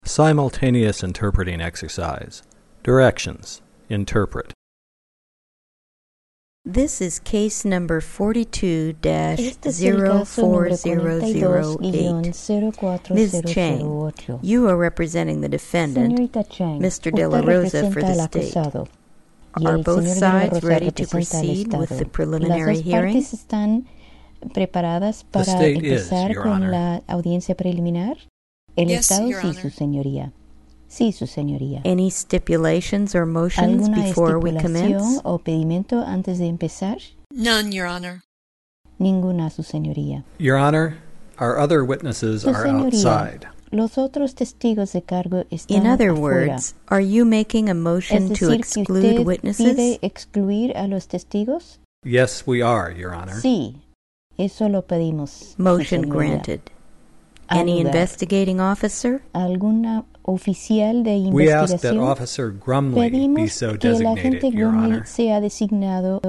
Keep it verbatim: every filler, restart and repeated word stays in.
Simultaneous interpreting exercise. Directions. Interpret. This is case number forty-two dash Este es el zero caso four número zero cuarenta y zero dos guión eight. cero cuatro Miz cero Chang, cero ocho. you are representing the defendant, Señorita Chang, Mister De La usted Rosa, for representa the al state. acusado. Y Are el both señor De La sides Rosa ready to representa al proceed with Estado. the preliminary Las dos hearing? partes están preparadas para state is, empezar Your con Honor. la audiencia preliminar. El Yes, Estado Your sí, Honor. su señoría. Sí, su señoría. Any stipulations or motions ¿Alguna before we estipulación commence? o pedimento antes de empezar? None, Your Honor. Ninguna, su señoría. Your Honor, our other witnesses Su are señoría, outside. los otros testigos de cargo están In other afuera. words, are you making a motion Es to decir, que exclude usted witnesses? pide excluir a los testigos. Yes, we are, Your Honor. Sí, eso lo pedimos. su Motion señoría. granted. Al Any lugar. investigating officer? ¿Alguna oficial de We ask that investigación? Officer Grumley be Pedimos so que el agente designated, Your Grumley Honor. sea designado